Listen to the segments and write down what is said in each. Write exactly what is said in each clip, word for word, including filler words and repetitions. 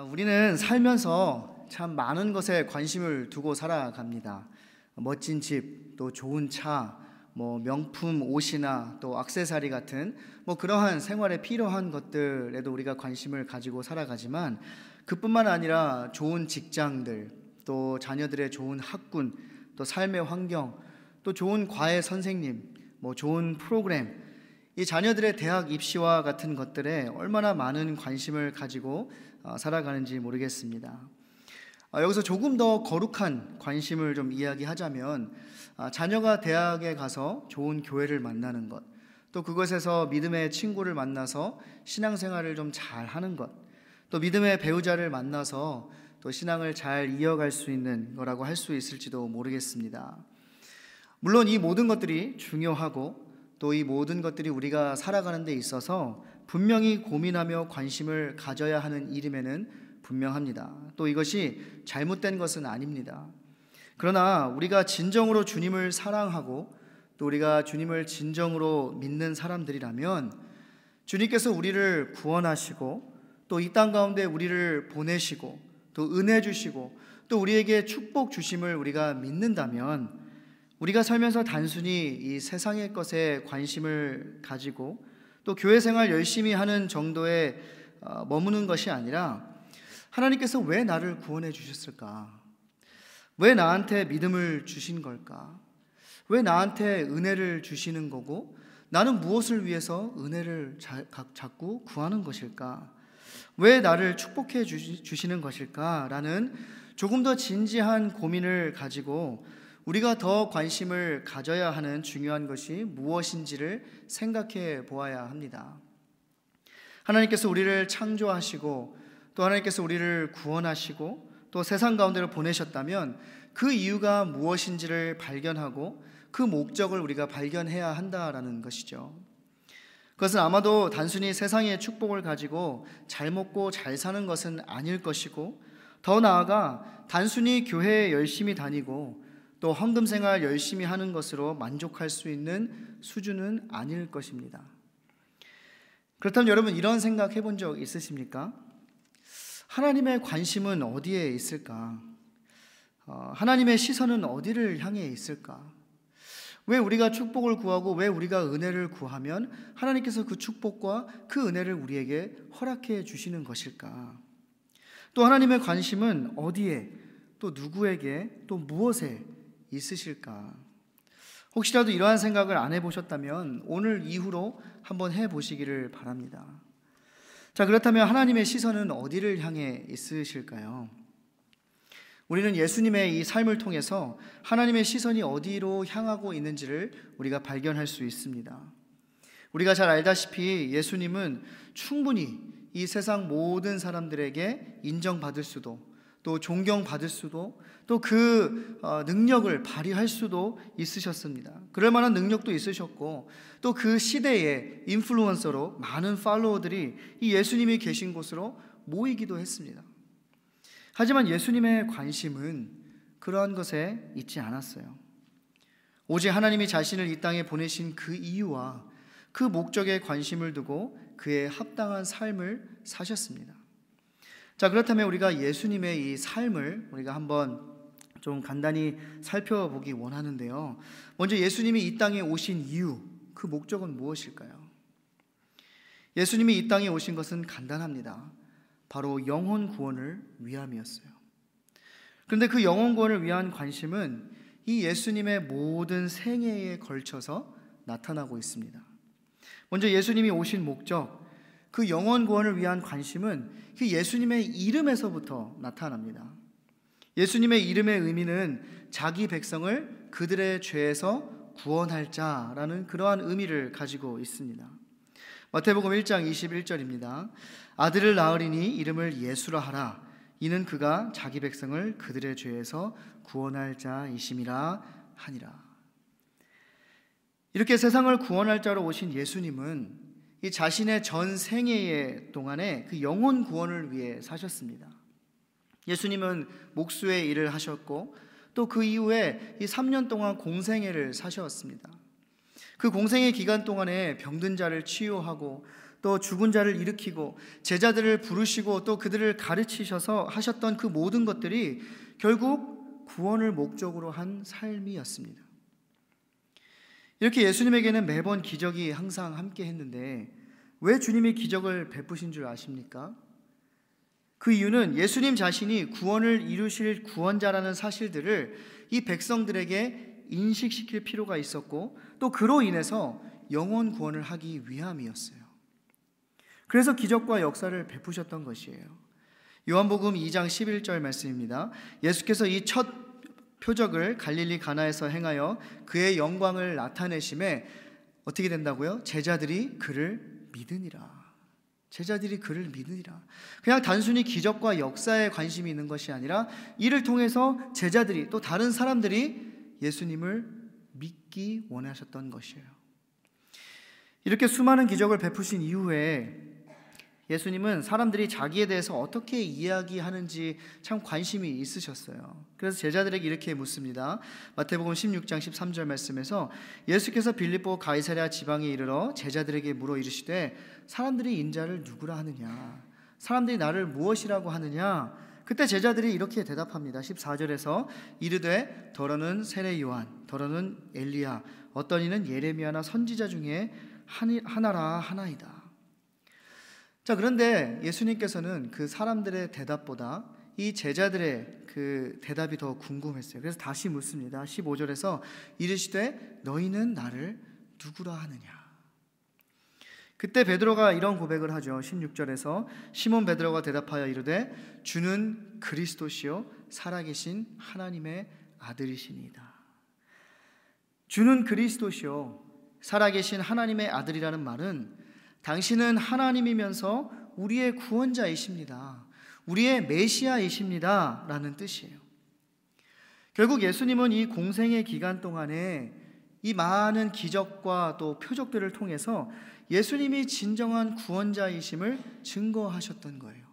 우리는 살면서 참 많은 것에 관심을 두고 살아갑니다. 멋진 집, 또 좋은 차, 뭐 명품 옷이나 또 액세서리 같은 뭐 그러한 생활에 필요한 것들에도 우리가 관심을 가지고 살아가지만, 그뿐만 아니라 좋은 직장들, 또 자녀들의 좋은 학군, 또 삶의 환경, 또 좋은 과외 선생님, 뭐 좋은 프로그램, 이 자녀들의 대학 입시와 같은 것들에 얼마나 많은 관심을 가지고 살아가는지 모르겠습니다. 여기서 조금 더 거룩한 관심을 좀 이야기하자면, 자녀가 대학에 가서 좋은 교회를 만나는 것, 또 그것에서 믿음의 친구를 만나서 신앙생활을 좀 잘 하는 것, 또 믿음의 배우자를 만나서 또 신앙을 잘 이어갈 수 있는 거라고 할 수 있을지도 모르겠습니다. 물론 이 모든 것들이 중요하고, 또 이 모든 것들이 우리가 살아가는 데 있어서 분명히 고민하며 관심을 가져야 하는 일임에는 분명합니다. 또 이것이 잘못된 것은 아닙니다. 그러나 우리가 진정으로 주님을 사랑하고, 또 우리가 주님을 진정으로 믿는 사람들이라면, 주님께서 우리를 구원하시고 또 이 땅 가운데 우리를 보내시고 또 은혜 주시고 또 우리에게 축복 주심을 우리가 믿는다면, 우리가 살면서 단순히 이 세상의 것에 관심을 가지고 또 교회 생활 열심히 하는 정도에 머무는 것이 아니라, 하나님께서 왜 나를 구원해 주셨을까? 왜 나한테 믿음을 주신 걸까? 왜 나한테 은혜를 주시는 거고, 나는 무엇을 위해서 은혜를 자꾸 구하는 것일까? 왜 나를 축복해 주시는 것일까? 라는 조금 더 진지한 고민을 가지고 우리가 더 관심을 가져야 하는 중요한 것이 무엇인지를 생각해 보아야 합니다. 하나님께서 우리를 창조하시고 또 하나님께서 우리를 구원하시고 또 세상 가운데로 보내셨다면, 그 이유가 무엇인지를 발견하고 그 목적을 우리가 발견해야 한다라는 것이죠. 그것은 아마도 단순히 세상의 축복을 가지고 잘 먹고 잘 사는 것은 아닐 것이고, 더 나아가 단순히 교회에 열심히 다니고 또 헌금 생활 열심히 하는 것으로 만족할 수 있는 수준은 아닐 것입니다. 그렇다면 여러분, 이런 생각 해본 적 있으십니까? 하나님의 관심은 어디에 있을까? 어, 하나님의 시선은 어디를 향해 있을까? 왜 우리가 축복을 구하고 왜 우리가 은혜를 구하면 하나님께서 그 축복과 그 은혜를 우리에게 허락해 주시는 것일까? 또 하나님의 관심은 어디에, 또 누구에게, 또 무엇에 있으실까? 혹시라도 이러한 생각을 안 해보셨다면 오늘 이후로 한번 해보시기를 바랍니다. 자, 그렇다면 하나님의 시선은 어디를 향해 있으실까요? 우리는 예수님의 이 삶을 통해서 하나님의 시선이 어디로 향하고 있는지를 우리가 발견할 수 있습니다. 우리가 잘 알다시피 예수님은 충분히 이 세상 모든 사람들에게 인정받을 수도, 또 존경받을 수도, 또 그 능력을 발휘할 수도 있으셨습니다. 그럴 만한 능력도 있으셨고, 또 그 시대의 인플루언서로 많은 팔로워들이 이 예수님이 계신 곳으로 모이기도 했습니다. 하지만 예수님의 관심은 그러한 것에 있지 않았어요. 오직 하나님이 자신을 이 땅에 보내신 그 이유와 그 목적에 관심을 두고 그의 합당한 삶을 사셨습니다. 자, 그렇다면 우리가 예수님의 이 삶을 우리가 한번 좀 간단히 살펴보기 원하는데요. 먼저 예수님이 이 땅에 오신 이유, 그 목적은 무엇일까요? 예수님이 이 땅에 오신 것은 간단합니다. 바로 영혼 구원을 위함이었어요. 그런데 그 영혼 구원을 위한 관심은 이 예수님의 모든 생애에 걸쳐서 나타나고 있습니다. 먼저 예수님이 오신 목적, 그 영혼 구원을 위한 관심은 그 예수님의 이름에서부터 나타납니다. 예수님의 이름의 의미는 자기 백성을 그들의 죄에서 구원할 자라는 그러한 의미를 가지고 있습니다. 마태복음 일 장 이십일 절입니다. 아들을 낳으리니 이름을 예수라 하라. 이는 그가 자기 백성을 그들의 죄에서 구원할 자이심이라 하니라. 이렇게 세상을 구원할 자로 오신 예수님은 이 자신의 전 생애의 동안에 그 영혼 구원을 위해 사셨습니다. 예수님은 목수의 일을 하셨고, 또 그 이후에 이 삼 년 동안 공생애를 사셨습니다. 그 공생애 기간 동안에 병든 자를 치유하고, 또 죽은 자를 일으키고 제자들을 부르시고 또 그들을 가르치셔서 하셨던 그 모든 것들이 결국 구원을 목적으로 한 삶이었습니다. 이렇게 예수님에게는 매번 기적이 항상 함께 했는데 왜 주님이 기적을 베푸신 줄 아십니까? 그 이유는 예수님 자신이 구원을 이루실 구원자라는 사실들을 이 백성들에게 인식시킬 필요가 있었고 또 그로 인해서 영혼 구원을 하기 위함이었어요. 그래서 기적과 역사를 베푸셨던 것이에요. 요한복음 이 장 십일 절 말씀입니다. 예수께서 이 첫 표적을 갈릴리 가나에서 행하여 그의 영광을 나타내심에 어떻게 된다고요? 제자들이 그를 믿으니라. 제자들이 그를 믿으니라. 그냥 단순히 기적과 역사에 관심이 있는 것이 아니라 이를 통해서 제자들이 또 다른 사람들이 예수님을 믿기 원하셨던 것이에요. 이렇게 수많은 기적을 베푸신 이후에 예수님은 사람들이 자기에 대해서 어떻게 이야기하는지 참 관심이 있으셨어요. 그래서 제자들에게 이렇게 묻습니다. 마태복음 십육 장 십삼 절 말씀에서 예수께서 빌립보 가이사랴 지방에 이르러 제자들에게 물어 이르시되 사람들이 인자를 누구라 하느냐? 사람들이 나를 무엇이라고 하느냐? 그때 제자들이 이렇게 대답합니다. 십사 절에서 이르되 더러는 세례 요한, 더러는 엘리야, 어떤 이는 예레미야나 선지자 중에 하나라 하나이다. 자, 그런데 예수님께서는 그 사람들의 대답보다 이 제자들의 그 대답이 더 궁금했어요. 그래서 다시 묻습니다. 십오 절에서 이르시되 너희는 나를 누구라 하느냐? 그때 베드로가 이런 고백을 하죠. 십육 절에서 시몬 베드로가 대답하여 이르되 주는 그리스도시요 살아계신 하나님의 아들이시니이다. 주는 그리스도시요 살아계신 하나님의 아들이라는 말은 당신은 하나님이면서 우리의 구원자이십니다. 우리의 메시아이십니다. 라는 뜻이에요. 결국 예수님은 이 공생의 기간 동안에 이 많은 기적과 또 표적들을 통해서 예수님이 진정한 구원자이심을 증거하셨던 거예요.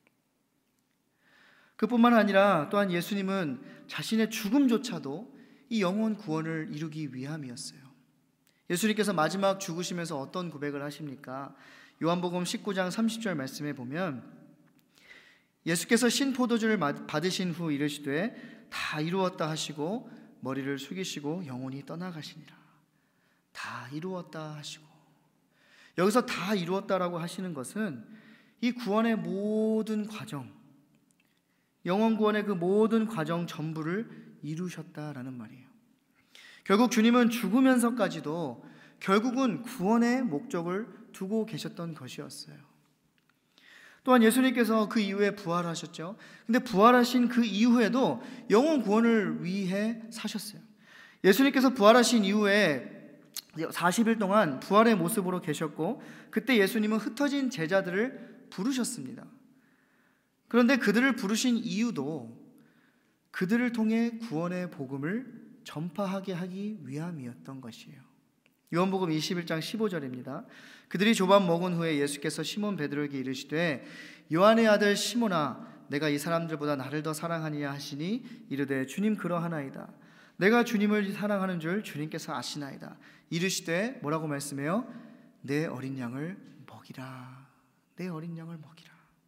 그뿐만 아니라 또한 예수님은 자신의 죽음조차도 이 영혼 구원을 이루기 위함이었어요. 예수님께서 마지막 죽으시면서 어떤 고백을 하십니까? 요한복음 십구 장 삼십 절 말씀에 보면 예수께서 신포도주를 받으신 후 이르시되 다 이루었다 하시고 머리를 숙이시고 영혼이 떠나가시니라. 다 이루었다 하시고, 여기서 다 이루었다라고 하시는 것은 이 구원의 모든 과정, 영혼 구원의 그 모든 과정 전부를 이루셨다라는 말이에요. 결국 주님은 죽으면서까지도 결국은 구원의 목적을 두고 계셨던 것이었어요. 또한 예수님께서 그 이후에 부활하셨죠. 근데 부활하신 그 이후에도 영혼 구원을 위해 사셨어요. 예수님께서 부활하신 이후에 사십 일 동안 부활의 모습으로 계셨고 그때 예수님은 흩어진 제자들을 부르셨습니다. 그런데 그들을 부르신 이유도 그들을 통해 구원의 복음을 전파하게 하기 위함이었던 것이에요. 요한복음 이십일 장 십오 절입니다. 그들이 조밥 먹은 후에 예수께서 시몬 베드로에게 이르시되 요한의 아들 시몬아 내가 이 사람들보다 나를 더 사랑하느냐 하시니 이르되 주님 그러하나이다. 내가 주님을 사랑하는 줄 주님께서 아시나이다. 이르시되 뭐라고 말씀해요? 내 어린 양을 먹이라. 내 어린 양을 먹이라.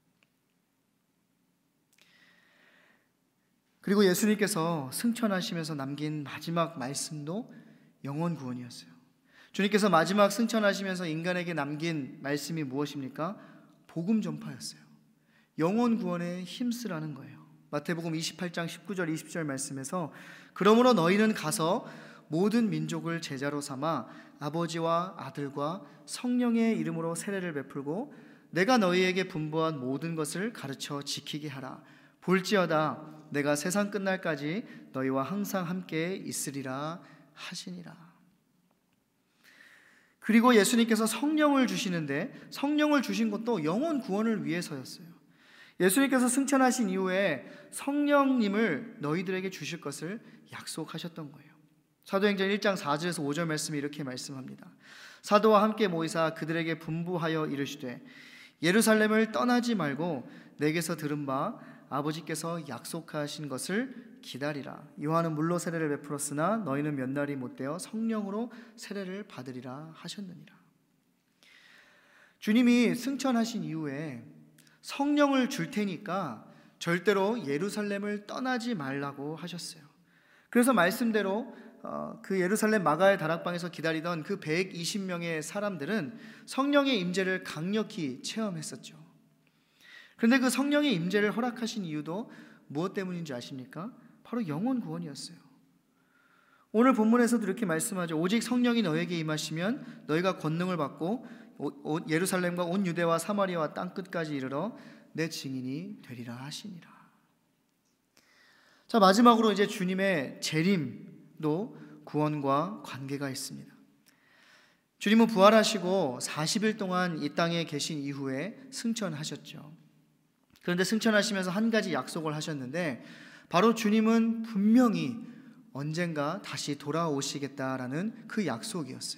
그리고 예수님께서 승천하시면서 남긴 마지막 말씀도 영혼 구원이었어요. 주님께서 마지막 승천하시면서 인간에게 남긴 말씀이 무엇입니까? 복음 전파였어요. 영혼 구원에 힘쓰라는 거예요. 마태복음 이십팔 장 십구 절 이십 절 말씀에서 그러므로 너희는 가서 모든 민족을 제자로 삼아 아버지와 아들과 성령의 이름으로 세례를 베풀고 내가 너희에게 분부한 모든 것을 가르쳐 지키게 하라. 볼지어다 내가 세상 끝날까지 너희와 항상 함께 있으리라 하시니라. 그리고 예수님께서 성령을 주시는데 성령을 주신 것도 영혼 구원을 위해서였어요. 예수님께서 승천하신 이후에 성령님을 너희들에게 주실 것을 약속하셨던 거예요. 사도행전 일 장 사 절에서 오 절 말씀이 이렇게 말씀합니다. 사도와 함께 모이사 그들에게 분부하여 이르시되 예루살렘을 떠나지 말고 내게서 들은 바 아버지께서 약속하신 것을 기다리라. 요한은 물로 세례를 베풀었으나 너희는 몇 날이 못되어 성령으로 세례를 받으리라 하셨느니라. 주님이 승천하신 이후에 성령을 줄 테니까 절대로 예루살렘을 떠나지 말라고 하셨어요. 그래서 말씀대로 어, 그 예루살렘 마가의 다락방에서 기다리던 그 백이십 명의 사람들은 성령의 임재를 강력히 체험했었죠. 그런데 그 성령의 임재를 허락하신 이유도 무엇 때문인지 아십니까? 바로 영혼 구원이었어요. 오늘 본문에서도 이렇게 말씀하죠. 오직 성령이 너에게 임하시면 너희가 권능을 받고 예루살렘과 온 유대와 사마리아와 땅끝까지 이르러 내 증인이 되리라 하시니라. 자, 마지막으로 이제 주님의 재림도 구원과 관계가 있습니다. 주님은 부활하시고 사십 일 동안 이 땅에 계신 이후에 승천하셨죠. 그런데 승천하시면서 한 가지 약속을 하셨는데, 바로 주님은 분명히 언젠가 다시 돌아오시겠다라는 그 약속이었어요.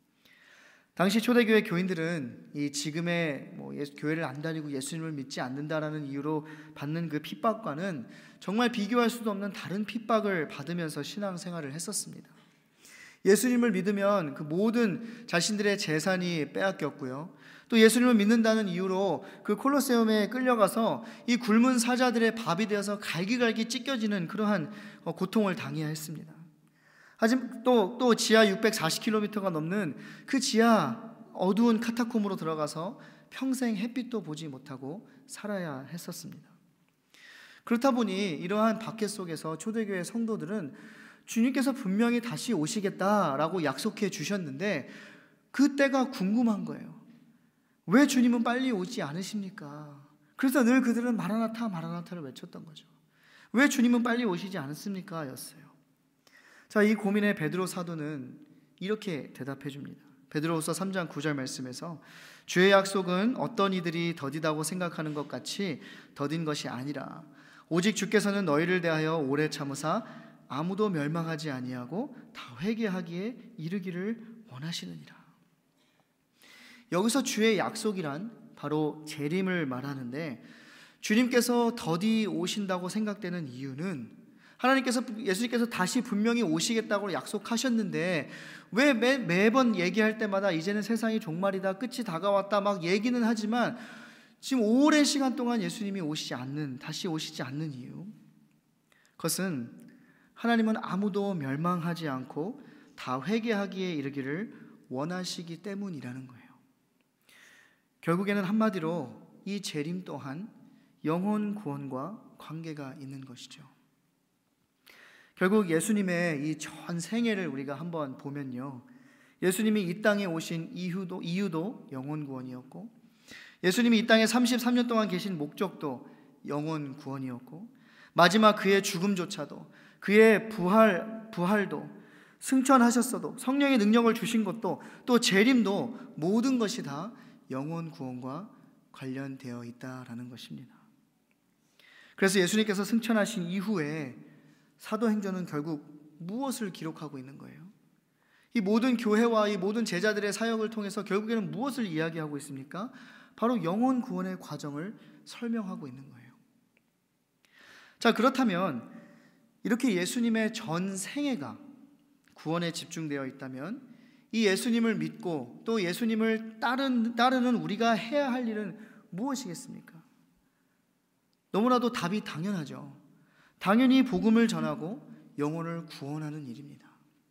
당시 초대교회 교인들은 이 지금의 뭐 예수, 교회를 안 다니고 예수님을 믿지 않는다라는 이유로 받는 그 핍박과는 정말 비교할 수도 없는 다른 핍박을 받으면서 신앙생활을 했었습니다. 예수님을 믿으면 그 모든 자신들의 재산이 빼앗겼고요. 또 예수님을 믿는다는 이유로 그 콜로세움에 끌려가서 이 굶은 사자들의 밥이 되어서 갈기갈기 찢겨지는 그러한 고통을 당해야 했습니다. 하지만 또, 또 지하 육백사십 킬로미터가 넘는 그 지하 어두운 카타콤으로 들어가서 평생 햇빛도 보지 못하고 살아야 했었습니다. 그렇다 보니 이러한 박해 속에서 초대교회 성도들은 주님께서 분명히 다시 오시겠다라고 약속해 주셨는데 그 때가 궁금한 거예요. 왜 주님은 빨리 오지 않으십니까? 그래서 늘 그들은 마라나타 마라나타를 외쳤던 거죠. 왜 주님은 빨리 오시지 않습니까? 였어요. 자, 이 고민에 베드로 사도는 이렇게 대답해 줍니다. 베드로후서 삼 장 구 절 말씀에서 주의 약속은 어떤 이들이 더디다고 생각하는 것 같이 더딘 것이 아니라 오직 주께서는 너희를 대하여 오래 참으사 아무도 멸망하지 아니하고 다 회개하기에 이르기를 원하시느니라. 여기서 주의 약속이란 바로 재림을 말하는데, 주님께서 더디 오신다고 생각되는 이유는 하나님께서 예수님께서 다시 분명히 오시겠다고 약속하셨는데 왜 매, 매번 얘기할 때마다 이제는 세상이 종말이다, 끝이 다가왔다 막 얘기는 하지만 지금 오랜 시간 동안 예수님이 오시지 않는, 다시 오시지 않는 이유, 그것은 하나님은 아무도 멸망하지 않고 다 회개하기에 이르기를 원하시기 때문이라는 거예요. 결국에는 한마디로 이 재림 또한 영혼 구원과 관계가 있는 것이죠. 결국 예수님의 이 전 생애를 우리가 한번 보면요, 예수님이 이 땅에 오신 이유도, 이유도 영혼 구원이었고, 예수님이 이 땅에 삼십삼 년 동안 계신 목적도 영혼 구원이었고, 마지막 그의 죽음조차도, 그의 부활, 부활도, 승천하셨어도, 성령의 능력을 주신 것도, 또 재림도, 모든 것이 다 영혼 구원과 관련되어 있다라는 것입니다. 그래서 예수님께서 승천하신 이후에 사도행전은 결국 무엇을 기록하고 있는 거예요? 이 모든 교회와 이 모든 제자들의 사역을 통해서 결국에는 무엇을 이야기하고 있습니까? 바로 영혼 구원의 과정을 설명하고 있는 거예요. 자, 그렇다면 이렇게 예수님의 전 생애가 구원에 집중되어 있다면 이 예수님을 믿고 또 예수님을 따른, 따르는 우리가 해야 할 일은 무엇이겠습니까? 너무나도 답이 당연하죠. 당연히 복음을 전하고 영혼을 구원하는 일입니다.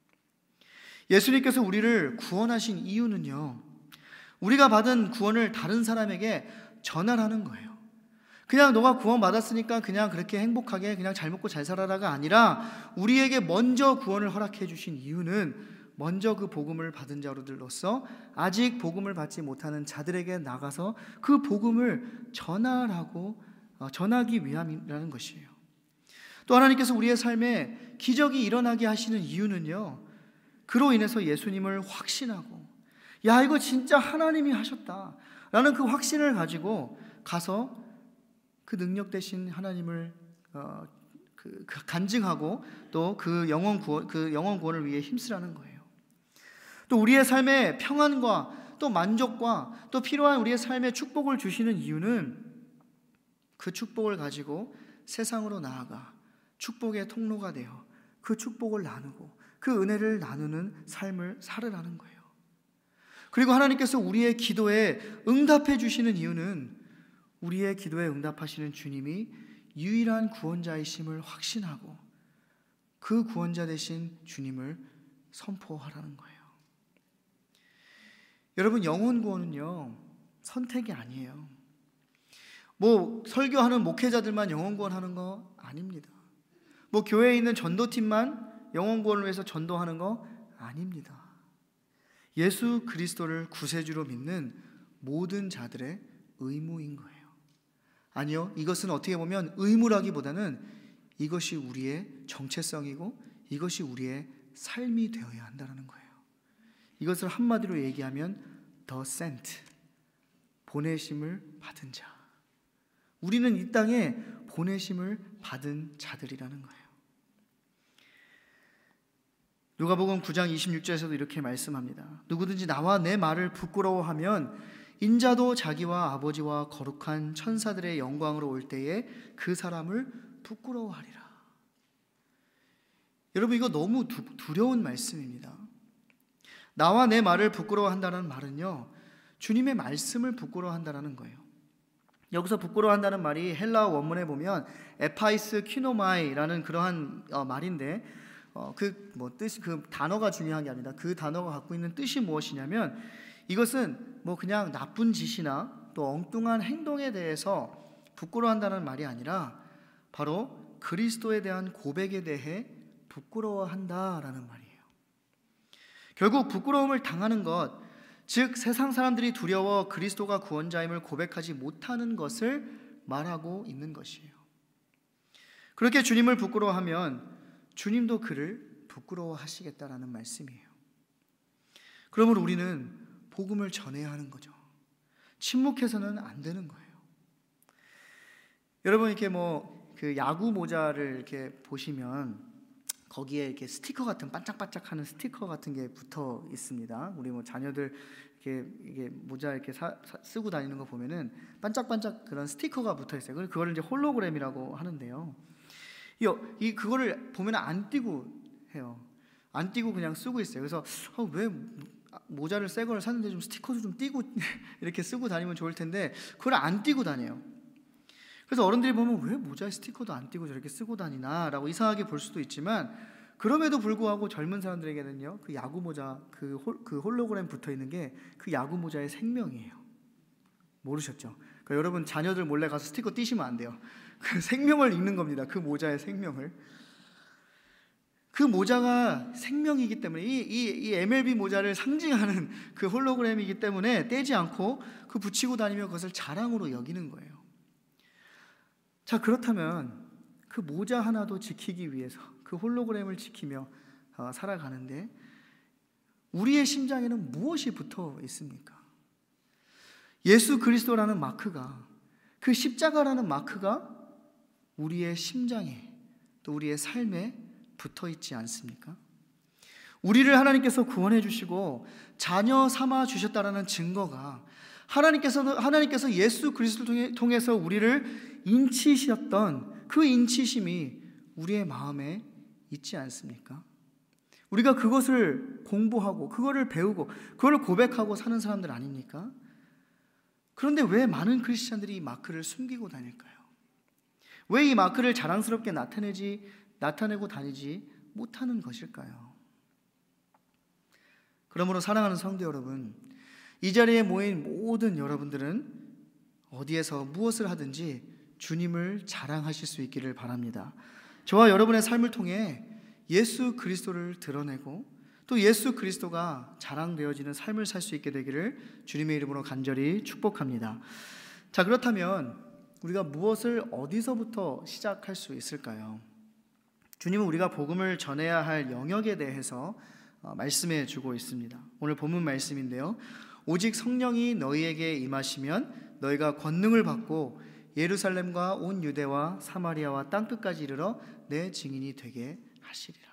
예수님께서 우리를 구원하신 이유는요, 우리가 받은 구원을 다른 사람에게 전하라는 거예요. 그냥 너가 구원받았으니까 그냥 그렇게 행복하게 그냥 잘 먹고 잘 살아라가 아니라 우리에게 먼저 구원을 허락해 주신 이유는 먼저 그 복음을 받은 자로들로서 아직 복음을 받지 못하는 자들에게 나가서 그 복음을 전하라고 전하기 위함이라는 것이에요. 또 하나님께서 우리의 삶에 기적이 일어나게 하시는 이유는요, 그로 인해서 예수님을 확신하고, 야, 이거 진짜 하나님이 하셨다 라는 그 확신을 가지고 가서 그 능력 되신 하나님을 어, 그, 그 간증하고 또 그 영혼 구원, 그 영혼 구원을 위해 힘쓰라는 거예요. 또 우리의 삶에 평안과 또 만족과 또 필요한 우리의 삶에 축복을 주시는 이유는 그 축복을 가지고 세상으로 나아가 축복의 통로가 되어 그 축복을 나누고 그 은혜를 나누는 삶을 살으라는 거예요. 그리고 하나님께서 우리의 기도에 응답해 주시는 이유는 우리의 기도에 응답하시는 주님이 유일한 구원자이심을 확신하고 그 구원자 되신 주님을 선포하라는 거예요. 여러분, 영혼 구원은요, 선택이 아니에요. 뭐 설교하는 목회자들만 영혼 구원하는 거 아닙니다. 뭐 교회에 있는 전도팀만 영혼 구원을 위해서 전도하는 거 아닙니다. 예수 그리스도를 구세주로 믿는 모든 자들의 의무인 거예요. 아니요, 이것은 어떻게 보면 의무라기보다는 이것이 우리의 정체성이고 이것이 우리의 삶이 되어야 한다는 거예요. 이것을 한마디로 얘기하면 the sent, 보내심을 받은 자. 우리는 이 땅에 보내심을 받은 자들이라는 거예요. 누가복음 구 장 이십육 절에서도 이렇게 말씀합니다. 누구든지 나와 내 말을 부끄러워하면 인자도 자기와 아버지와 거룩한 천사들의 영광으로 올 때에 그 사람을 부끄러워하리라. 여러분, 이거 너무 두, 두려운 말씀입니다. 나와 내 말을 부끄러워한다는 말은요, 주님의 말씀을 부끄러워한다는 거예요. 여기서 부끄러워한다는 말이 헬라어 원문에 보면 에파이스 퀴노마이라는 그러한 어, 말인데 어, 그 뭐 뜻, 그 단어가 중요한 게 아니다. 그 단어가 갖고 있는 뜻이 무엇이냐면 이것은 뭐 그냥 나쁜 짓이나 또 엉뚱한 행동에 대해서 부끄러워한다는 말이 아니라 바로 그리스도에 대한 고백에 대해 부끄러워한다라는 말이에요. 결국 부끄러움을 당하는 것, 즉 세상 사람들이 두려워 그리스도가 구원자임을 고백하지 못하는 것을 말하고 있는 것이에요. 그렇게 주님을 부끄러워하면 주님도 그를 부끄러워하시겠다라는 말씀이에요. 그러므로 우리는 복음을 전해야 하는 거죠. 침묵해서는 안 되는 거예요. 여러분, 이렇게 뭐 그 야구 모자를 이렇게 보시면 거기에 이렇게 스티커 같은 반짝반짝하는 스티커 같은 게 붙어 있습니다. 우리 뭐 자녀들 이렇게 이게 모자 이렇게 사, 사, 쓰고 다니는 거 보면은 반짝반짝 그런 스티커가 붙어 있어요. 그걸 이제 홀로그램이라고 하는데요. 이, 이 그거를 보면 안 띄고 해요. 안 띄고 그냥 쓰고 있어요. 그래서 어, 왜 모자를 새 거를 샀는데 좀 스티커도 좀 띄고 이렇게 쓰고 다니면 좋을 텐데 그걸 안 띄고 다녀요. 그래서 어른들이 보면 왜 모자에 스티커도 안 띄고 저렇게 쓰고 다니나 라고 이상하게 볼 수도 있지만, 그럼에도 불구하고 젊은 사람들에게는요, 그 야구 모자, 그, 홀, 그 홀로그램 붙어 있는 게 그 야구 모자의 생명이에요. 모르셨죠? 그러니까 여러분 자녀들 몰래 가서 스티커 띄시면 안 돼요. 그 생명을 읽는 겁니다. 그 모자의 생명을. 그 모자가 생명이기 때문에 이, 이, 이 엠엘비 모자를 상징하는 그 홀로그램이기 때문에 떼지 않고 그 붙이고 다니며 그것을 자랑으로 여기는 거예요. 자, 그렇다면 그 모자 하나도 지키기 위해서 그 홀로그램을 지키며 어, 살아가는데 우리의 심장에는 무엇이 붙어 있습니까? 예수 그리스도라는 마크가, 그 십자가라는 마크가 우리의 심장에 또 우리의 삶에 붙어 있지 않습니까? 우리를 하나님께서 구원해 주시고 자녀 삼아 주셨다라는 증거가 하나님께서 하나님께서 예수 그리스도를 통해서 우리를 인치셨던 그 인치심이 우리의 마음에 있지 않습니까? 우리가 그것을 공부하고 그거를 배우고 그걸 고백하고 사는 사람들 아닙니까? 그런데 왜 많은 크리스찬들이 이 마크를 숨기고 다닐까요? 왜 이 마크를 자랑스럽게 나타내지 나타내고 다니지 못하는 것일까요? 그러므로 사랑하는 성도 여러분, 이 자리에 모인 모든 여러분들은 어디에서 무엇을 하든지 주님을 자랑하실 수 있기를 바랍니다. 저와 여러분의 삶을 통해 예수 그리스도를 드러내고 또 예수 그리스도가 자랑되어지는 삶을 살 수 있게 되기를 주님의 이름으로 간절히 축복합니다. 자, 그렇다면 우리가 무엇을 어디서부터 시작할 수 있을까요? 주님은 우리가 복음을 전해야 할 영역에 대해서 말씀해 주고 있습니다. 오늘 본문 말씀인데요, 오직 성령이 너희에게 임하시면 너희가 권능을 받고 예루살렘과 온 유대와 사마리아와 땅끝까지 이르러 내 증인이 되게 하시리라.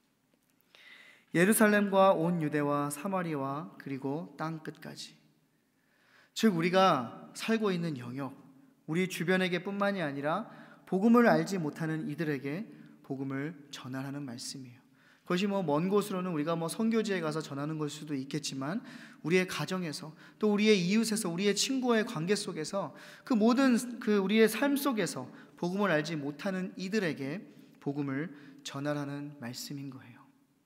예루살렘과 온 유대와 사마리아와 그리고 땅끝까지, 즉 우리가 살고 있는 영역, 우리 주변에게 뿐만이 아니라 복음을 알지 못하는 이들에게 복음을 전하라는 말씀이에요. 그것이 뭐 먼 곳으로는 우리가 뭐 선교지에 가서 전하는 것일 수도 있겠지만, 우리의 가정에서, 또 우리의 이웃에서, 우리의 친구와의 관계 속에서, 그 모든 그 우리의 삶 속에서 복음을 알지 못하는 이들에게 복음을 전하라는 말씀인 거예요.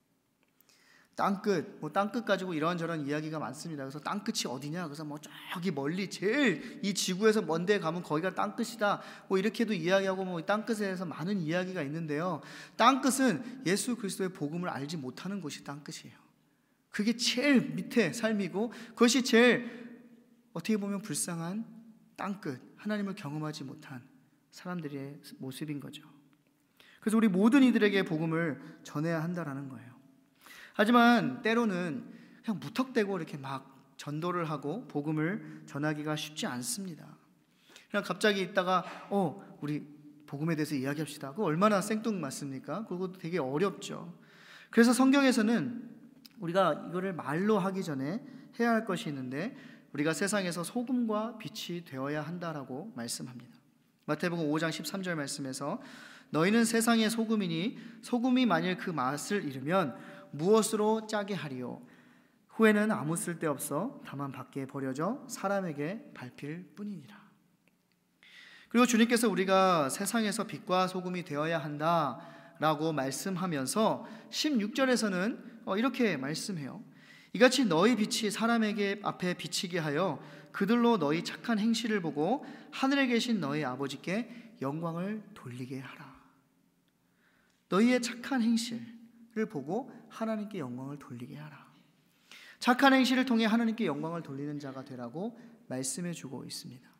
땅끝, 뭐 땅끝 가지고 이런저런 이야기가 많습니다. 그래서 땅끝이 어디냐? 그래서 뭐 저기 멀리 제일 이 지구에서 먼 데 가면 거기가 땅끝이다. 뭐 이렇게도 이야기하고, 뭐 땅끝에 대해서 많은 이야기가 있는데요. 땅끝은 예수 그리스도의 복음을 알지 못하는 곳이 땅끝이에요. 그게 제일 밑에 삶이고, 그것이 제일 어떻게 보면 불쌍한 땅끝, 하나님을 경험하지 못한 사람들의 모습인 거죠. 그래서 우리 모든 이들에게 복음을 전해야 한다라는 거예요. 하지만 때로는 그냥 무턱대고 이렇게 막 전도를 하고 복음을 전하기가 쉽지 않습니다. 그냥 갑자기 있다가 어 우리 복음에 대해서 이야기합시다. 그거 얼마나 생뚱맞습니까? 그것도 되게 어렵죠. 그래서 성경에서는 우리가 이거를 말로 하기 전에 해야 할 것이 있는데, 우리가 세상에서 소금과 빛이 되어야 한다라고 말씀합니다. 마태복음 오 장 십삼 절 말씀에서 너희는 세상의 소금이니 소금이 만일 그 맛을 잃으면 무엇으로 짜게 하리요? 후에는 아무 쓸데없어 다만 밖에 버려져 사람에게 밟힐 뿐이니라. 그리고 주님께서 우리가 세상에서 빛과 소금이 되어야 한다라고 말씀하면서 십육 절에서는 이렇게 말씀해요. 이같이 너희 빛이 사람에게 앞에 비치게 하여 그들로 너희 착한 행실을 보고 하늘에 계신 너희 아버지께 영광을 돌리게 하라. 너희의 착한 행실을 보고 하나님께 영광을 돌리게 하라. 착한 행실을 통해 하나님께 영광을 돌리는 자가 되라고 말씀해 주고 있습니다.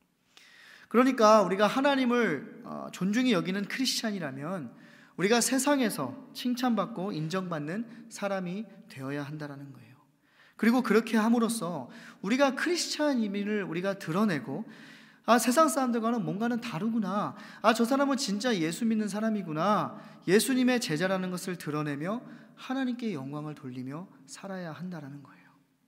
그러니까 우리가 하나님을 존중히 여기는 크리스찬이라면 우리가 세상에서 칭찬받고 인정받는 사람이 되어야 한다는 거예요. 그리고 그렇게 함으로써 우리가 크리스찬임을 우리가 드러내고, 아, 세상 사람들과는 뭔가는 다르구나, 아, 저 사람은 진짜 예수 믿는 사람이구나, 예수님의 제자라는 것을 드러내며 하나님께 영광을 돌리며 살아야 한다는 거예요.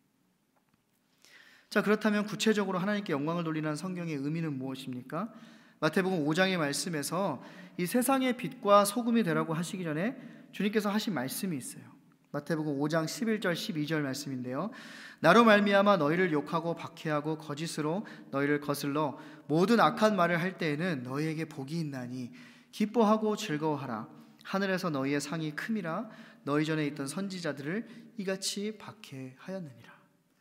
자, 그렇다면 구체적으로 하나님께 영광을 돌리는 성경의 의미는 무엇입니까? 마태복음 오 장의 말씀에서 이 세상의 빛과 소금이 되라고 하시기 전에 주님께서 하신 말씀이 있어요. 마태복음 오 장 십일 절 십이 절 말씀인데요. 나로 말미암아 너희를 욕하고 박해하고 거짓으로 너희를 거슬러 모든 악한 말을 할 때에는 너희에게 복이 있나니 기뻐하고 즐거워하라. 하늘에서 너희의 상이 큼이라. 너희 전에 있던 선지자들을 이같이 박해하였느니라.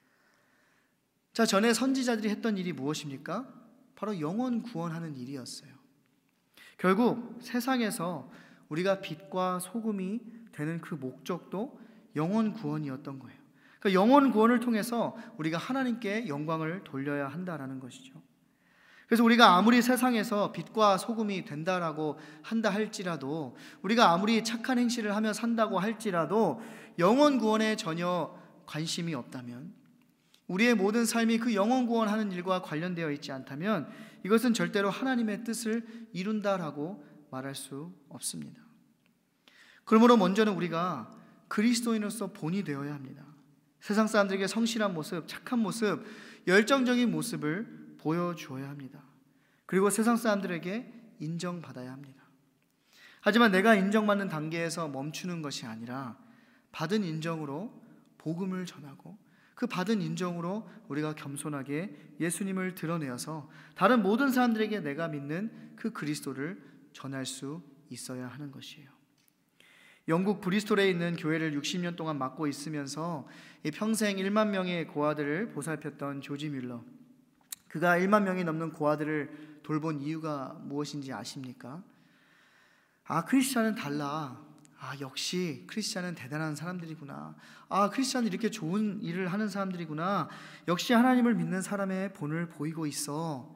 자, 전에 선지자들이 했던 일이 무엇입니까? 바로 영혼 구원하는 일이었어요. 결국 세상에서 우리가 빛과 소금이 되는 그 목적도 영혼 구원이었던 거예요. 그러니까 영혼 구원을 통해서 우리가 하나님께 영광을 돌려야 한다라는 것이죠. 그래서 우리가 아무리 세상에서 빛과 소금이 된다라고 한다 할지라도, 우리가 아무리 착한 행실을 하며 산다고 할지라도 영혼 구원에 전혀 관심이 없다면, 우리의 모든 삶이 그 영혼 구원하는 일과 관련되어 있지 않다면 이것은 절대로 하나님의 뜻을 이룬다라고 말할 수 없습니다. 그러므로 먼저는 우리가 그리스도인으로서 본이 되어야 합니다. 세상 사람들에게 성실한 모습, 착한 모습, 열정적인 모습을 보여주어야 합니다. 그리고 세상 사람들에게 인정받아야 합니다. 하지만 내가 인정받는 단계에서 멈추는 것이 아니라 받은 인정으로 복음을 전하고, 그 받은 인정으로 우리가 겸손하게 예수님을 드러내어서 다른 모든 사람들에게 내가 믿는 그 그리스도를 전할 수 있어야 하는 것이에요. 영국 브리스톨에 있는 교회를 육십 년 동안 맡고 있으면서 평생 일만 명의 고아들을 보살폈던 조지 뮬러, 그가 일만 명이 넘는 고아들을 돌본 이유가 무엇인지 아십니까? 아, 크리스찬은 달라. 아, 역시 크리스찬은 대단한 사람들이구나. 아, 크리스찬은 이렇게 좋은 일을 하는 사람들이구나. 역시 하나님을 믿는 사람의 본을 보이고 있어.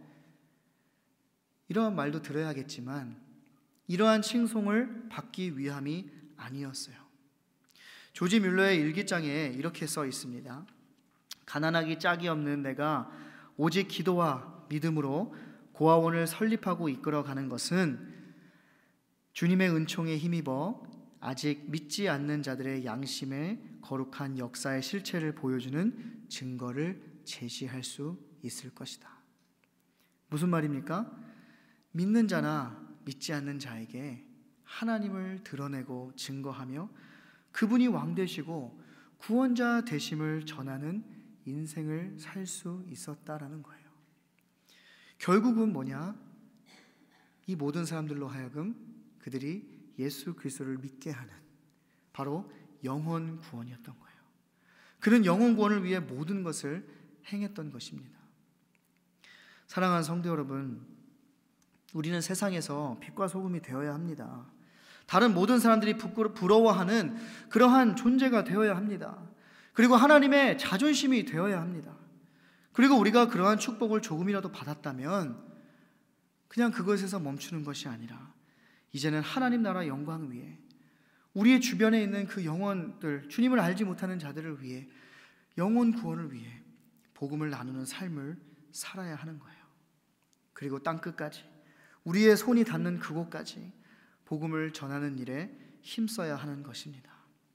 이러한 말도 들어야겠지만 이러한 칭송을 받기 위함이 아니었어요. 조지 뮬러의 일기장에 이렇게 써 있습니다. 가난하기 짝이 없는 내가 오직 기도와 믿음으로 고아원을 설립하고 이끌어가는 것은 주님의 은총에 힘입어 아직 믿지 않는 자들의 양심의 거룩한 역사의 실체를 보여주는 증거를 제시할 수 있을 것이다. 무슨 말입니까? 믿는 자나 믿지 않는 자에게 하나님을 드러내고 증거하며 그분이 왕 되시고 구원자 되심을 전하는 인생을 살 수 있었다라는 거예요. 결국은 뭐냐? 이 모든 사람들로 하여금 그들이 예수 그리스도를 믿게 하는 바로 영혼 구원이었던 거예요. 그는 영혼 구원을 위해 모든 것을 행했던 것입니다. 사랑하는 성도 여러분, 우리는 세상에서 빛과 소금이 되어야 합니다. 다른 모든 사람들이 부러워하는 그러한 존재가 되어야 합니다. 그리고 하나님의 자존심이 되어야 합니다. 그리고 우리가 그러한 축복을 조금이라도 받았다면 그냥 그것에서 멈추는 것이 아니라 이제는 하나님 나라 영광 위에 우리의 주변에 있는 그 영혼들, 주님을 알지 못하는 자들을 위해 영혼 구원을 위해 복음을 나누는 삶을 살아야 하는 거예요. 그리고 땅끝까지 우리의 손이 닿는 그곳까지 복음을 전하는 일에 힘써야 하는 것입니다.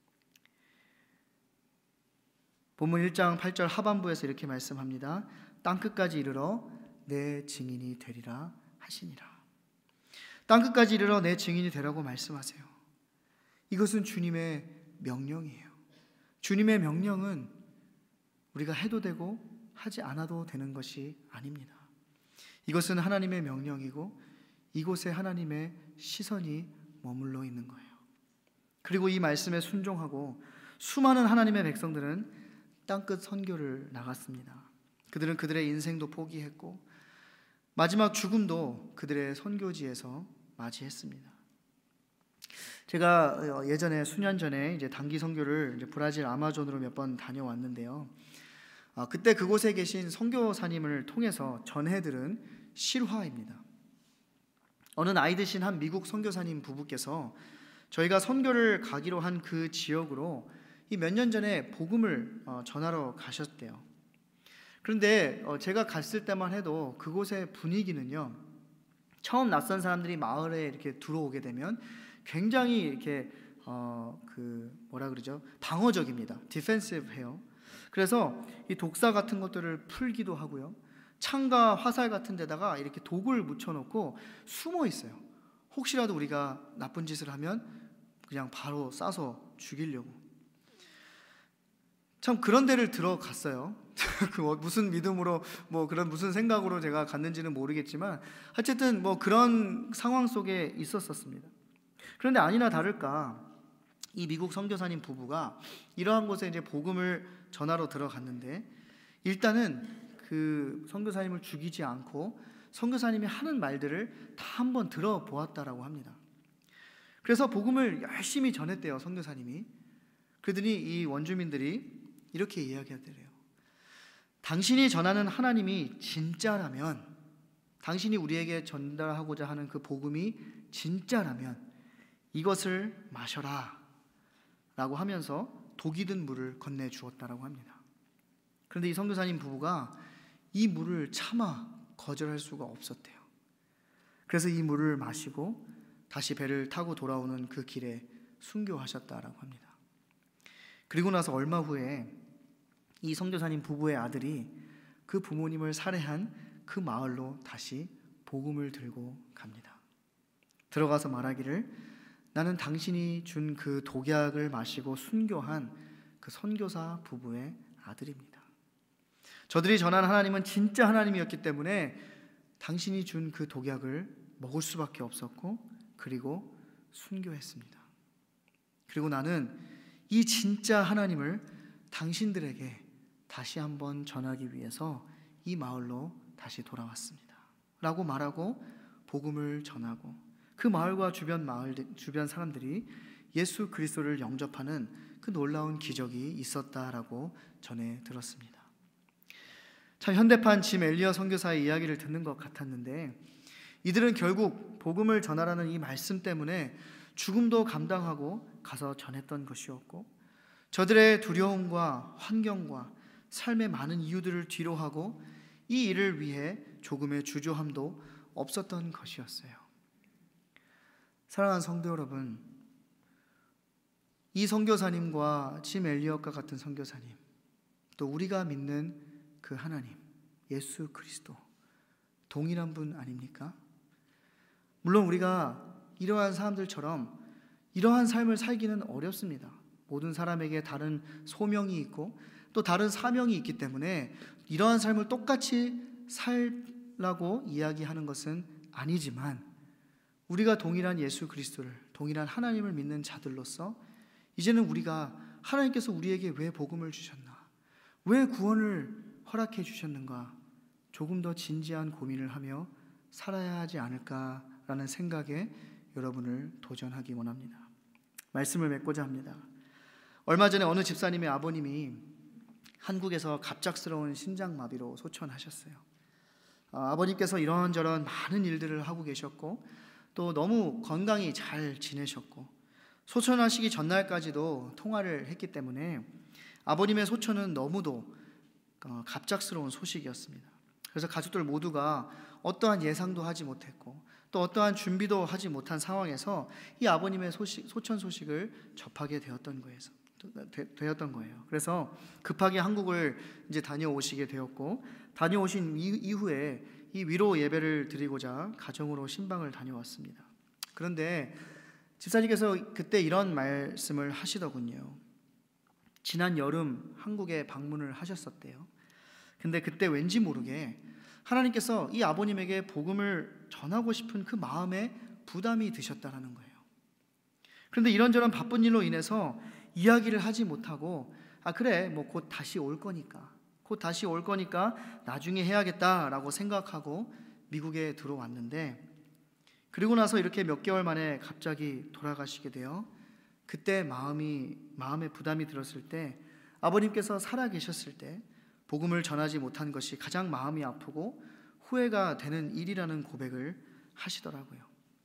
본문 일 장 팔 절 하반부에서 이렇게 말씀합니다. 땅끝까지 이르러 내 증인이 되리라 하시니라. 땅끝까지 이르러 내 증인이 되라고 말씀하세요. 이것은 주님의 명령이에요. 주님의 명령은 우리가 해도 되고 하지 않아도 되는 것이 아닙니다. 이것은 하나님의 명령이고 이곳에 하나님의 시선이 머물러 있는 거예요. 그리고 이 말씀에 순종하고 수많은 하나님의 백성들은 땅끝 선교를 나갔습니다. 그들은 그들의 인생도 포기했고 마지막 죽음도 그들의 선교지에서 맞이했습니다. 제가 예전에 수년 전에 이제 단기 선교를 이제 브라질 아마존으로 몇 번 다녀왔는데요. 아, 그때 그곳에 계신 선교사님을 통해서 전해들은 실화입니다. 어느 나이 드신 한 미국 선교사님 부부께서 저희가 선교를 가기로 한 그 지역으로 이 몇 년 전에 복음을 전하러 가셨대요. 그런데 제가 갔을 때만 해도 그곳의 분위기는요, 처음 낯선 사람들이 마을에 이렇게 들어오게 되면 굉장히 이렇게 어, 그 뭐라 그러죠? 방어적입니다. 디펜시브해요. 그래서 이 독사 같은 것들을 풀기도 하고요. 창과 화살 같은 데다가 이렇게 독을 묻혀놓고 숨어 있어요. 혹시라도 우리가 나쁜 짓을 하면 그냥 바로 쏴서 죽이려고. 참 그런 데를 들어갔어요. 그 무슨 믿음으로 뭐 그런 무슨 생각으로 제가 갔는지는 모르겠지만 어쨌든 뭐 그런 상황 속에 있었었습니다. 그런데 아니나 다를까 이 미국 선교사님 부부가 이러한 곳에 이제 복음을 전하러 들어갔는데 일단은 그 선교사님을 죽이지 않고 선교사님이 하는 말들을 다 한번 들어보았다라고 합니다. 그래서 복음을 열심히 전했대요, 선교사님이. 그러더니 이 원주민들이 이렇게 이야기하더래요. 당신이 전하는 하나님이 진짜라면, 당신이 우리에게 전달하고자 하는 그 복음이 진짜라면 이것을 마셔라 라고 하면서 독이 든 물을 건네주었다라고 합니다. 그런데 이 선교사님 부부가 이 물을 차마 거절할 수가 없었대요. 그래서 이 물을 마시고 다시 배를 타고 돌아오는 그 길에 순교하셨다라고 합니다. 그리고 나서 얼마 후에 이 선교사님 부부의 아들이 그 부모님을 살해한 그 마을로 다시 복음을 들고 갑니다. 들어가서 말하기를 나는 당신이 준 그 독약을 마시고 순교한 그 선교사 부부의 아들입니다. 저들이 전한 하나님은 진짜 하나님이었기 때문에 당신이 준 그 독약을 먹을 수밖에 없었고 그리고 순교했습니다. 그리고 나는 이 진짜 하나님을 당신들에게 다시 한번 전하기 위해서 이 마을로 다시 돌아왔습니다 라고 말하고 복음을 전하고 그 마을과 주변 마을 주변 사람들이 예수 그리스도를 영접하는 그 놀라운 기적이 있었다라고 전해 들었습니다. 참 현대판 짐 엘리어 선교사의 이야기를 듣는 것 같았는데 이들은 결국 복음을 전하라는 이 말씀 때문에 죽음도 감당하고 가서 전했던 것이었고 저들의 두려움과 환경과 삶의 많은 이유들을 뒤로하고 이 일을 위해 조금의 주저함도 없었던 것이었어요. 사랑하는 성도 여러분, 이 선교사님과 짐 엘리엇과 같은 선교사님, 또 우리가 믿는 그 하나님, 예수 그리스도 동일한 분 아닙니까? 물론 우리가 이러한 사람들처럼 이러한 삶을 살기는 어렵습니다. 모든 사람에게 다른 소명이 있고 또 다른 사명이 있기 때문에 이러한 삶을 똑같이 살라고 이야기하는 것은 아니지만, 우리가 동일한 예수 그리스도를, 동일한 하나님을 믿는 자들로서 이제는 우리가 하나님께서 우리에게 왜 복음을 주셨나, 왜 구원을 허락해 주셨는가, 조금 더 진지한 고민을 하며 살아야 하지 않을까라는 생각에 여러분을 도전하기 원합니다. 말씀을 맺고자 합니다. 얼마 전에 어느 집사님의 아버님이 한국에서 갑작스러운 심장마비로 소천하셨어요. 아버님께서 이런저런 많은 일들을 하고 계셨고 또 너무 건강히 잘 지내셨고 소천하시기 전날까지도 통화를 했기 때문에 아버님의 소천은 너무도 갑작스러운 소식이었습니다. 그래서 가족들 모두가 어떠한 예상도 하지 못했고 또 어떠한 준비도 하지 못한 상황에서 이 아버님의 소식, 소천 소식을 접하게 되었던 거예요. 되었던 거예요. 그래서 급하게 한국을 이제 다녀오시게 되었고, 다녀오신 이후에 이 위로 예배를 드리고자 가정으로 신방을 다녀왔습니다. 그런데 집사님께서 그때 이런 말씀을 하시더군요. 지난 여름 한국에 방문을 하셨었대요. 근데 그때 왠지 모르게 하나님께서 이 아버님에게 복음을 전하고 싶은 그 마음에 부담이 드셨다라는 거예요. 그런데 이런저런 바쁜 일로 인해서 이야기를 하지 못하고, 아 그래 뭐 곧 다시 올 거니까 곧 다시 올 거니까 나중에 해야겠다라고 생각하고 미국에 들어왔는데, 그리고 나서 이렇게 몇 개월 만에 갑자기 돌아가시게 되어 그때 마음이 마음에 부담이 들었을 때, 아버님께서 살아 계셨을 때 복음을 전하지 못한 것이 가장 마음이 아프고 후회가 되는 일이라는 고백을 하시더라고요.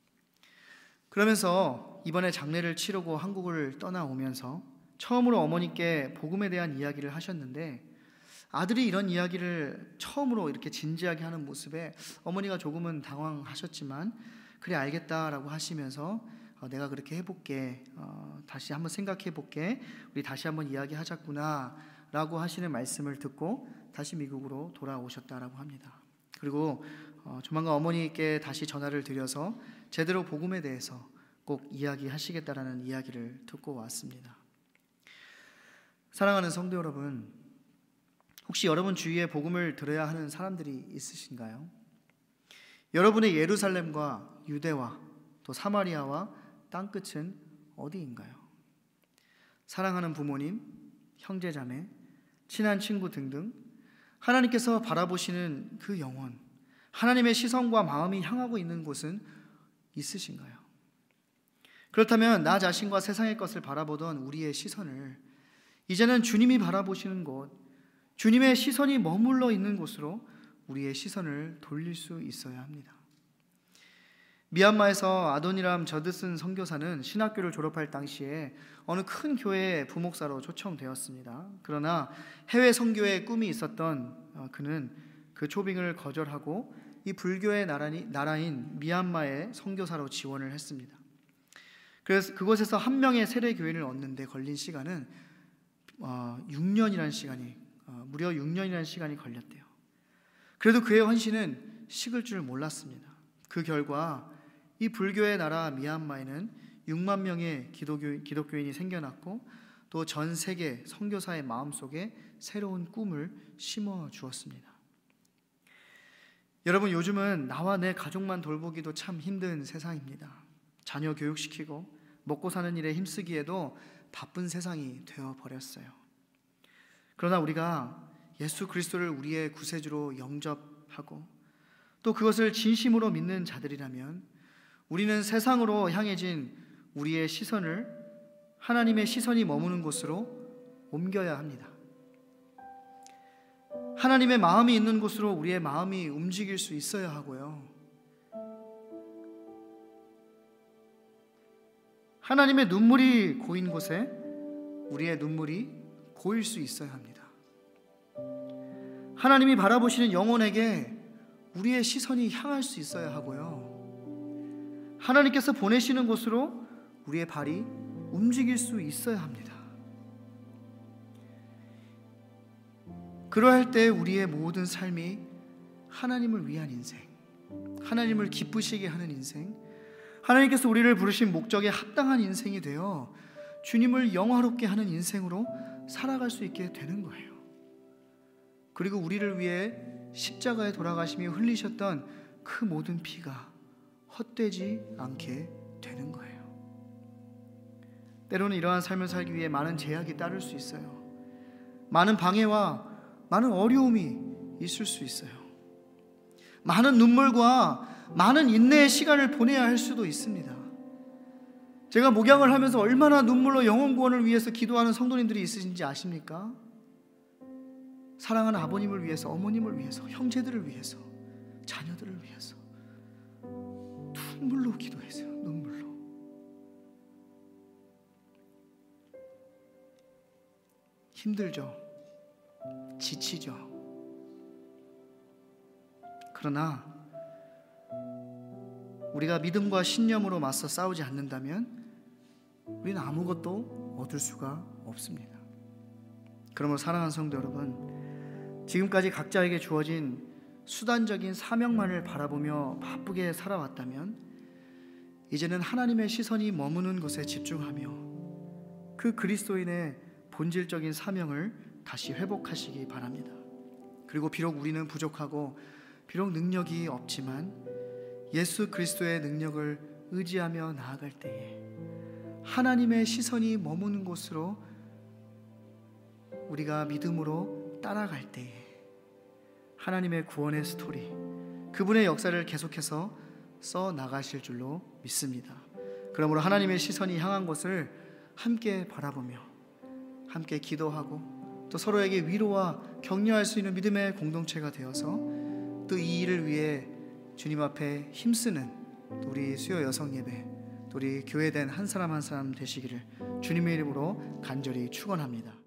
그러면서 이번에 장례를 치르고 한국을 떠나오면서 처음으로 어머니께 복음에 대한 이야기를 하셨는데, 아들이 이런 이야기를 처음으로 이렇게 진지하게 하는 모습에 어머니가 조금은 당황하셨지만 그래 알겠다라고 하시면서 어, 내가 그렇게 해볼게, 어, 다시 한번 생각해볼게, 우리 다시 한번 이야기하자꾸나 라고 하시는 말씀을 듣고 다시 미국으로 돌아오셨다라고 합니다. 그리고 어, 조만간 어머니께 다시 전화를 드려서 제대로 복음에 대해서 꼭 이야기하시겠다라는 이야기를 듣고 왔습니다. 사랑하는 성도 여러분, 혹시 여러분 주위에 복음을 들어야 하는 사람들이 있으신가요? 여러분의 예루살렘과 유대와 또 사마리아와 땅끝은 어디인가요? 사랑하는 부모님, 형제자매, 친한 친구 등등 하나님께서 바라보시는 그 영혼, 하나님의 시선과 마음이 향하고 있는 곳은 있으신가요? 그렇다면 나 자신과 세상의 것을 바라보던 우리의 시선을 이제는 주님이 바라보시는 곳, 주님의 시선이 머물러 있는 곳으로 우리의 시선을 돌릴 수 있어야 합니다. 미얀마에서 아도니람 저드슨 선교사는 신학교를 졸업할 당시에 어느 큰 교회의 부목사로 초청되었습니다. 그러나 해외 선교의 꿈이 있었던 그는 그 초빙을 거절하고 이 불교의 나라인 미얀마의 선교사로 지원을 했습니다. 그래서 그곳에서 한 명의 세례 교인을 얻는데 걸린 시간은 육 년이라는 시간이 무려 육 년이라는 시간이 걸렸대요. 그래도 그의 헌신은 식을 줄 몰랐습니다. 그 결과 이 불교의 나라 미얀마에는 육만 명의 기독교, 기독교인이 생겨났고 또 전 세계 선교사의 마음속에 새로운 꿈을 심어 주었습니다. 여러분, 요즘은 나와 내 가족만 돌보기도 참 힘든 세상입니다. 자녀 교육시키고 먹고 사는 일에 힘쓰기에도 바쁜 세상이 되어버렸어요. 그러나 우리가 예수 그리스도를 우리의 구세주로 영접하고 또 그것을 진심으로 믿는 자들이라면 우리는 세상으로 향해진 우리의 시선을 하나님의 시선이 머무는 곳으로 옮겨야 합니다. 하나님의 마음이 있는 곳으로 우리의 마음이 움직일 수 있어야 하고요. 하나님의 눈물이 고인 곳에 우리의 눈물이 고일 수 있어야 합니다. 하나님이 바라보시는 영혼에게 우리의 시선이 향할 수 있어야 하고요. 하나님께서 보내시는 곳으로 우리의 발이 움직일 수 있어야 합니다. 그러할 때 우리의 모든 삶이 하나님을 위한 인생, 하나님을 기쁘시게 하는 인생, 하나님께서 우리를 부르신 목적에 합당한 인생이 되어 주님을 영화롭게 하는 인생으로 살아갈 수 있게 되는 거예요. 그리고 우리를 위해 십자가에 돌아가시며 흘리셨던 그 모든 피가 헛되지 않게 되는 거예요. 때로는 이러한 삶을 살기 위해 많은 제약이 따를 수 있어요. 많은 방해와 많은 어려움이 있을 수 있어요. 많은 눈물과 많은 인내의 시간을 보내야 할 수도 있습니다. 제가 목양을 하면서 얼마나 눈물로 영혼 구원을 위해서 기도하는 성도님들이 있으신지 아십니까? 사랑하는 아버님을 위해서, 어머님을 위해서, 형제들을 위해서, 자녀들을 위해서 눈물로 기도했어요. 눈물로. 힘들죠. 지치죠. 그러나 우리가 믿음과 신념으로 맞서 싸우지 않는다면 우리는 아무것도 얻을 수가 없습니다. 그러므로 사랑하는 성도 여러분, 지금까지 각자에게 주어진 수단적인 사명만을 바라보며 바쁘게 살아왔다면 이제는 하나님의 시선이 머무는 곳에 집중하며 그 그리스도인의 본질적인 사명을 다시 회복하시기 바랍니다. 그리고 비록 우리는 부족하고 비록 능력이 없지만 예수 그리스도의 능력을 의지하며 나아갈 때에 하나님의 시선이 머무는 곳으로 우리가 믿음으로 따라갈 때에 하나님의 구원의 스토리, 그분의 역사를 계속해서 써 나가실 줄로 믿습니다. 그러므로 하나님의 시선이 향한 곳을 함께 바라보며 함께 기도하고 또 서로에게 위로와 격려할 수 있는 믿음의 공동체가 되어서 또 이 일을 위해 주님 앞에 힘쓰는 우리 수요 여성 예배, 또 우리 교회된 한 사람 한 사람 되시기를 주님의 이름으로 간절히 축원합니다.